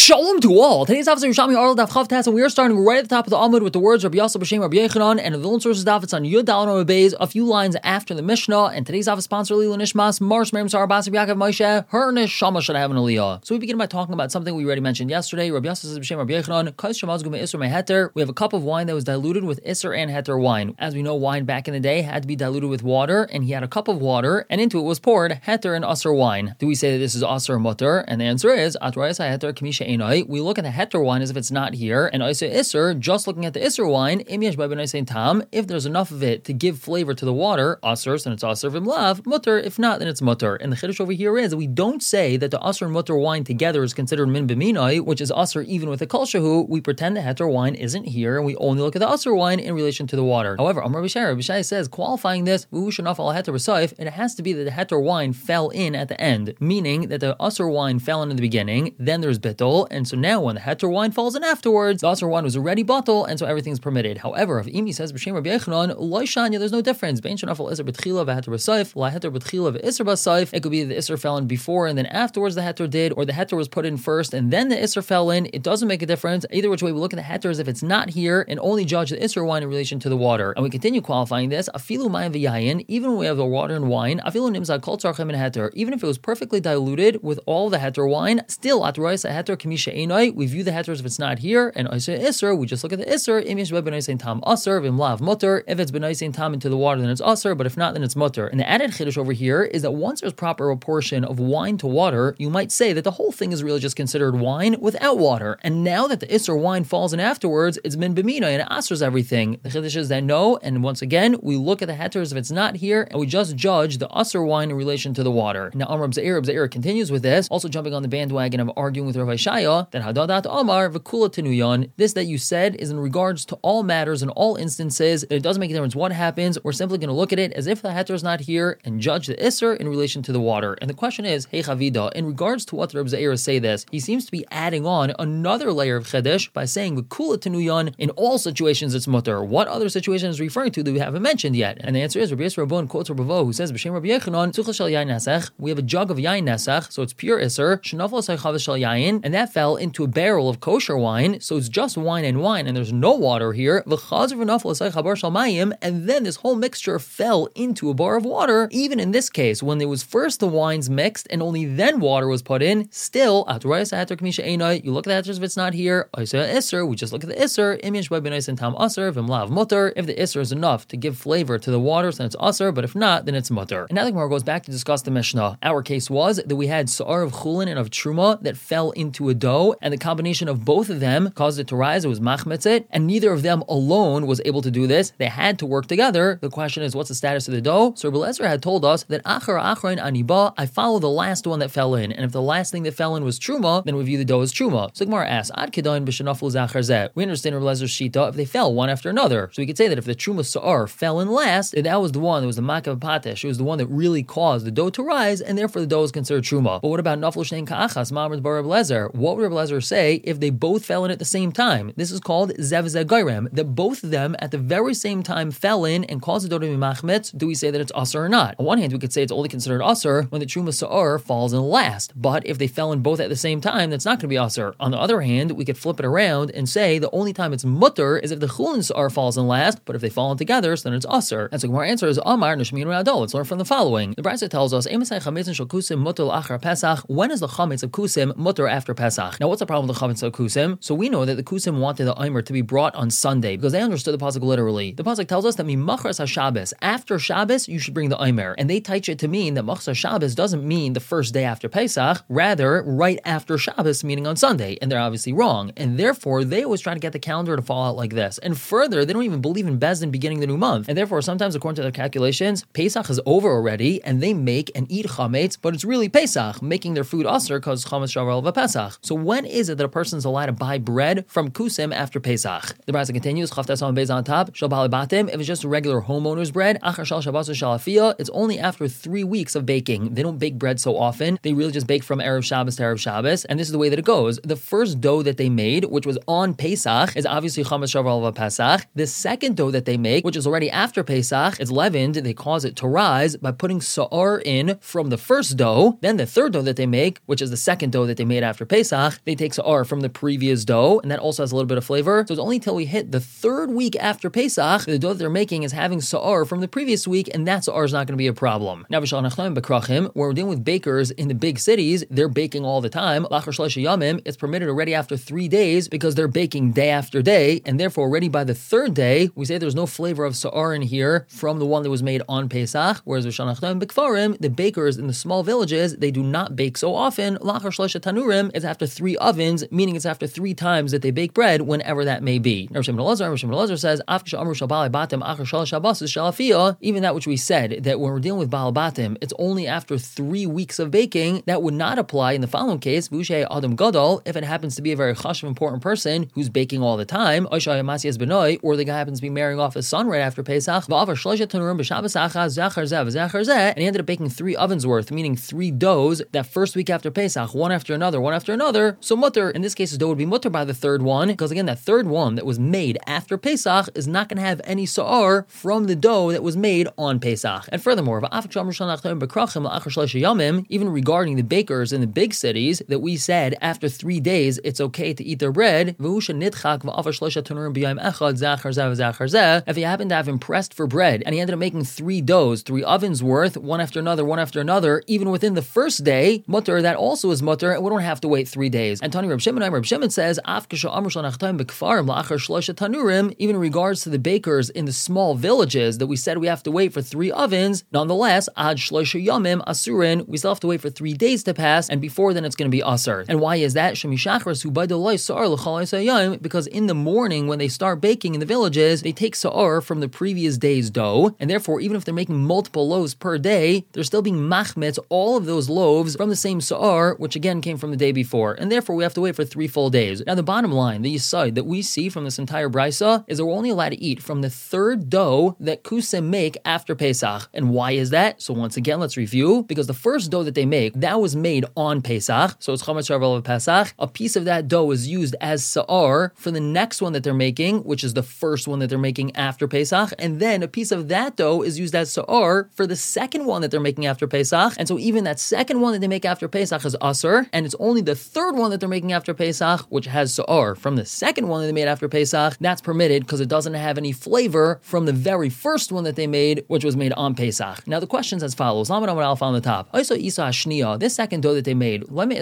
Shalom to all. Today's officer Yerushalmi Arl Daf Chav Tes, and we are starting right at the top of the Amud with the words Rabbi Yosef B'Shem Rabbi Yechanan, and the Vilna sources Daf. It's on Yud Daled Amud Beis, a few lines after the Mishnah. And today's office sponsor Lila Nishmas Marsh Miriam Sarah Bas Rabbi Yaakov Moshe. Her neshama should have an aliyah. So we begin by talking about something we already mentioned yesterday. Rabbi Yosef B'Shem Rabbi Yechanan Kais Shemazgu Me'Isur Me'Heter. We have a cup of wine that was diluted with Isser and Heter wine. As we know, wine back in the day had to be diluted with water, and he had a cup of water, and into it was poured Heter and Usser wine. Do we say that this is Usser or Mutter? And the answer is Atrayas Heter Kamisha Einai. We look at the Heter wine as if it's not here, and Isa Isser, just looking at the Isser wine, Imyesh by B'nai Tam, if there's enough of it to give flavor to the water, Usser, then it's Usser Vimlav, Mutter, if not, then it's Mutter. And the Chiddush over here is that we don't say that the Usser and Mutter wine together is considered Min B'minai, which is Usser even with the Kol Shehu. We pretend the Heter wine isn't here, and we only look at the Usser wine in relation to the water. However, Amar B'Shai says, qualifying this, it has to be that the Heter wine fell in at the end, meaning that the Usser wine fell in the beginning, then there's Bittul, and so now when the Heter wine falls in afterwards, the Usser wine was already Batul, and so everything's permitted. However, if Imi says B'Shem Rabbi Yechanan, Loishanya, there's no difference. Bein Shanafal Isser B'Tchila v'Heter B'Saif, La Heter B'Tchila v'Isser B'Saif. It could be the Isser fell in before and then afterwards the Heter did, or the Heter was put in first and then the Isser fell in. It doesn't make a difference. Either which way we look at the Heter as if it's not here and only judge the Isser wine in relation to the water. And we continue qualifying this. Afilu Mayim v'Yayin, even when we have the water and wine, Afilu Nimzad Kol Tzarchem and Heter, even if it was perfectly diluted with all the Heter wine, still Atrayas Heter Kamisha Einai, we view the Heter as if it's not here, and Isa Isser, we just look at the Isser, Im Yesh B'nai Tam Usser, Vimlav Mutter. If it's B'nai Tam into the water, then it's Usser, but if not, then it's Mutter. And the added Chiddush over here is that once there's proper proportion of wine to water, you might say that the whole thing is really just considered wine without water. And now that the Isser wine falls in afterwards, it's Min B'mina and it Assers everything. The Chiddush is that no, and once again, we look at the Heter as if it's not here, and we just judge the Usser wine in relation to the water. Now, Amar B'Zair continues with this, also jumping on the bandwagon of arguing with Rav Shaya that Hadadat Amar V'Kula Tenuyan, this that you said is in regards to all matters in all instances. It doesn't make a difference what happens. We're simply going to look at it as if the Heter is not here and judge the Isser in relation to the water. And the question is, hey Chavida, in regards to what Rav Zair say this, he seems to be adding on another layer of Chedesh by saying V'Kula Tenuyan, in all situations it's mutter. What other situation is referring to that we haven't mentioned yet? And the answer is Rabbi Yisrael Rabban quotes Rabbi Vo, who says B'Shem Rabbi Yechanan Tzuchel Shel Yain Nesach. We have a jug of Yain Nesach, so it's pure Isser. Shenafal Seichav Shel Yain, and that fell into a barrel of kosher wine, so it's just wine, and there's no water here. V'Chazer V'Nafal Seichav Shel Mayim, and then this whole mixture fell into a bar of water. Even in this case, when there was first the wines mixed and only then water was put in, still Atrayas Heter Kamisha Einai. You look at the Heter if it's not here. Isa Isser, we just look at the Isser. Imyesh by B'nai Tam Usser V'Mlav Mutter. If the Isser is enough to give flavor to the waters, then it's Usser, but if not, then it's Mutter. And now the Gemara goes back to discuss the Mishnah. Our case was that we had Sa'ar of Chulin and of Truma that fell into a dough, and the combination of both of them caused it to rise. It was machmetzit, and neither of them alone was able to do this. They had to work together. The question is, what's the status of the dough? So Rabbi Eliezer had told us that Achar Achrain Aniba, I follow the last one that fell in, and if the last thing that fell in was Truma, then we view the dough as Truma. So Gemara asks, Ad Kedain B'Shenaflu Zachar Zeh. We understand Rabbi Eliezer Shita if they fell one after another. So we could say that if the Truma Sa'ar fell in last, that was the one that was the Makav Patesh. It was the one that really caused the dough to rise, and therefore the dough is considered Truma. But what about Naflu Shnein Ka'achas Ma'amr Bar Rabbi Eliezer? What would Rabbi Eliezer say if they both fell in at the same time? This is called Zev Zeh Gairem, that both of them at the very same time fell in and caused the dough to be machmetz. Do we say that it's Asr or not? On one hand, we could say it's only considered Asr when the Truma Sa'ar falls in last. But if they fell in both at the same time, that's not going to be Asr. On the other hand, we could flip it around and say the only time it's Mutter is if the Chulin Sa'ar falls in last, but if they fall in together, so then it's Asr. And so Gemara answer is Amar Nishmin Radol. Let's learn from the following. The Brisa tells us, when is the chametz of kusim mutter after Pesach? Now, what's the problem with the chametz of kusim? So we know that the kusim wanted the Eimer to be brought on Sunday because they understood the pasuk literally. The pasuk tells us that mimachras haShabbos, after Shabbos, you should bring the Eimer, and they teach it to mean that machras Shabbos doesn't mean the first day after Pesach, rather right after Shabbos, meaning on Sunday, and they're obviously wrong, and therefore they always try to get the calendar to fall out like this. And further, they don't even believe in Bezdin beginning the new month, and therefore sometimes according to their calculations, Pesach is over already, and they make and eat chametz, but it's really Pesach, making their food aser because chametz shavar of Pesach. So when is it that a person's allowed to buy bread from kusim after Pesach? The Brisa continues, chaftas on beis on top, shal balibatim, if it's just a regular homeowner's bread, achar shal shabbos shalafiyah, it's only after 3 weeks of baking. They don't bake bread so often, they really just bake from Erev Shabbos to Erev Shabbos, and this is the way that it goes. The first dough that they made, which was on Pesach, is obviously chametz shavar of Pesach. The second dough that they make, which is already after Pesach, it's leavened, they cause it to rise by putting sa'ar in from the first dough. Then the third dough that they make, which is the second dough that they made after Pesach, Pesach, they take sa'ar from the previous dough, and that also has a little bit of flavor. So it's only until we hit the third week after Pesach, the dough that they're making is having sa'ar from the previous week, and that sa'ar is not going to be a problem. Now, where we're dealing with bakers in the big cities, they're baking all the time. It's permitted already after 3 days because they're baking day after day, and therefore already by the third day, we say there's no flavor of sa'ar in here from the one that was made on Pesach, whereas the bakers in the small villages, they do not bake so often. It's after 3 ovens, meaning it's after 3 times that they bake bread, whenever that may be. Rav Shimon Elazar says, even that which we said, that when we're dealing with Baal Batim, it's only after 3 weeks of baking, that would not apply in the following case, Adam Gadol, if it happens to be a very chashuv important person who's baking all the time, or the guy happens to be marrying off his son right after Pesach, and he ended up baking 3 ovens worth, meaning 3 doughs, that first week after Pesach, one after another, so mutter, in this case, the dough would be mutter by the third one, because again, that third one that was made after Pesach is not going to have any sa'ar from the dough that was made on Pesach. And furthermore, even regarding the bakers in the big cities, that we said after 3 days it's okay to eat their bread, if he happened to have him pressed for bread, and he ended up making 3 doughs, 3 ovens worth, one after another, even within the first day, mutter, that also is mutter, and we don't have to wait 3 days. And Tani Reb Shimon says, even in regards to the bakers in the small villages that we said we have to wait for 3 ovens, nonetheless, ad shloisha yamim asurin, we still have to wait for 3 days to pass, and before then it's going to be asur. And why is that? Because in the morning when they start baking in the villages, they take sa'ar from the previous day's dough, and therefore even if they're making multiple loaves per day, they're still being machmetz all of those loaves from the same sa'ar, which again came from the day before, and therefore we have to wait for 3 full days. Now the bottom line, the yisod that we see from this entire brisa, is that we're only allowed to eat from the third dough that kusim make after Pesach. And why is that? So once again, let's review, because the first dough that they make, that was made on Pesach, so it's chametz sharav of Pesach. A piece of that dough is used as sa'ar for the next one that they're making, which is the first one that they're making after Pesach, and then a piece of that dough is used as sa'ar for the second one that they're making after Pesach, and so even that second one that they make after Pesach is asur, and it's only the third one that they're making after Pesach, which has sa'ar from the second one that they made after Pesach, that's permitted because it doesn't have any flavor from the very first one that they made, which was made on Pesach. Now the question's as follows. Lamed Amud Aleph on the top. This second dough that they made,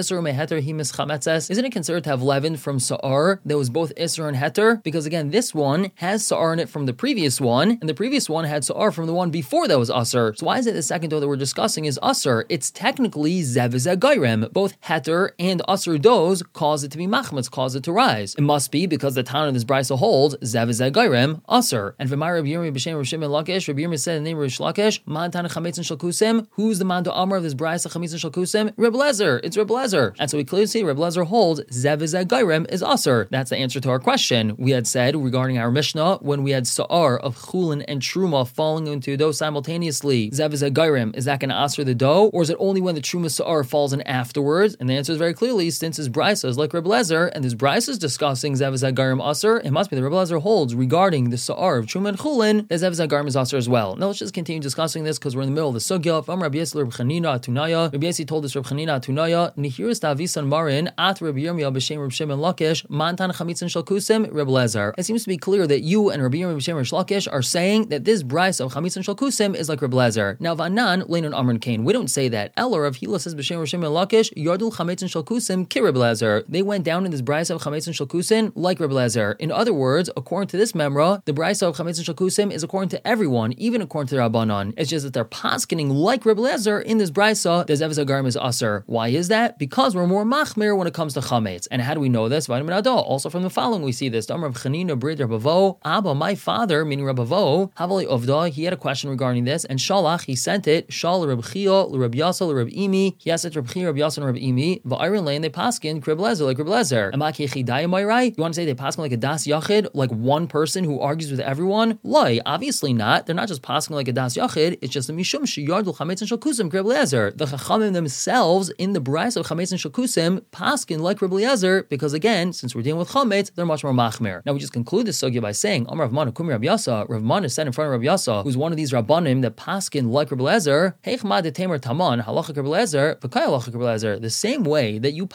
isn't it considered to have leaven from sa'ar that was both isur and heter? Because again, this one has sa'ar in it from the previous one, and the previous one had sa'ar from the one before that was asur. So why is it the second dough that we're discussing is asur? It's technically zev gairem. Both heter and asur doughs cause it to be machmetz, cause it to rise. It must be because the town of this brisa holds zev gairem asur. And v'mar Rabbi Yirmi b'shem Rav Shimon Lakish, Rabbi Yirmi said in the name of Rish Lakish, man tana chametz and shalkusim. Who's the man to amar of this brisa chametz and shalkusim? Reb Lezer. It's Reb Lezer. And so we clearly see Reb Lezer holds zev gairem is asur. That's the answer to our question. We had said regarding our Mishnah, when we had sa'ar of chulin and truma falling into dough simultaneously, zev gairem, is that going to asur the dough, or is it only when the truma sa'ar falls in afterwards? And the answer is very clearly, since his brisa is like Reb Lezer, and this brisa is discussing zev gairem asur, it must be that Reb Lezer holds regarding the sa'ar of truma and chulin that zev gairem is asur as well. Now let's just continue discussing this because we're in the middle of the sugya. From Rabbi Yesi Reb Chanina Atunaya, Rabbi Yesi told us Reb Chanina Atunaya, Nihiris Davisan Marin at Rabbi Yirmiyah b'shem Reb Shimon Lakish, Mantan Chamitzin Shalkusim Reb Lezer. It seems to be clear that you and Rabbi Yirmiyah b'shem Reb Lakish are saying that this brisa of Chamitzin Shalkusim is like Reb Lezer. Now Vanan Leinon Amron Kain, we don't say that. Eller of Hila says b'shem Reb Shimon Lakish, Yardul Chamitzin Shalkusim ki Reb Lezer. They went down in this brisa of Chamitzin Shalkusim like Reb Lezer. In other words, according to this memra, the brisa of Chamitzin Shalkusim is according to everyone, even according to the Rabbanon. It's just that they're paskening like Reb Lezer in this brisa. The zev gairem is asur. Why is that? Because we're more machmir when it comes to chametz. And how do we know this? Vitamin Adol. Also from the following, we see this. Rav Chanina brid Rabavo. Abba, my father, meaning Rabavo, Havali Ovda. He had a question regarding this, and Shalach, he sent it. Shal Reb Chia, Reb Yasa, Reb Imi. He asked it Reb Chia, Reb Yasa, and Reb Imi. Va'Iron Lane, they paskin Reb Lezer, like Reb Lezer. Am I right? You want to say they paskin like a das yachid, like one person who argues with everyone? Loi, obviously not. They're not just paskin like a das yachid. It's just a mishum sheyardul chametz and shalkusim Reb Lezer. The chachamim themselves in the brisa of chametz and shalkusim paskin like Reb Lezer, because again, since we're dealing with chametz, they're much more machmir. Now we just conclude this sugya by saying, Amar Rav Mana Kumi Rav Yasa. Rav Mana said in front of Rav Yasa, who's one of these rabbanim that paskin like Reb Lezer, Heichma de Tamer Taman halacha Reb Lezer, v'kai halacha Reb Lezer. The same way that you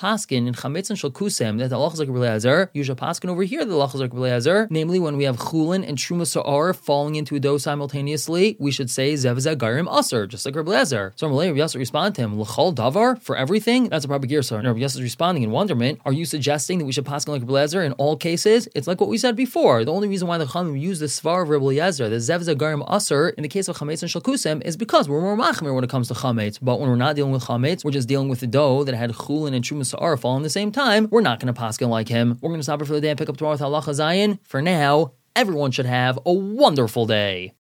paskin in chametz and shalkusem that the halachas like Rabbi Eliezer, you should paskin over here the halachas like Rabbi Eliezer, namely when we have chulin and truma sa'ar falling into a dough simultaneously, we should say zev garim aser, just like Rabbi Eliezer. So Rabbi Yosef respond to him, l'chol davar, for everything? That's a proper girsa. And Rabbi Yosef is responding in wonderment, are you suggesting that we should paskin like Rabbi Eliezer in all cases? It's like what we said before. The only reason why the Chachamim use the svar of Rabbi Eliezer, the zev garim aser, in the case of chametz and shalkusem, is because we're more machmir when it comes to chametz. But when we're not dealing with chametz, we're just dealing with the dough that had chulin and truma sa'ar falling at the same time, we're not going to paskin like him. We're going to stop it for the day and pick up tomorrow with halacha zayin. For now, everyone should have a wonderful day.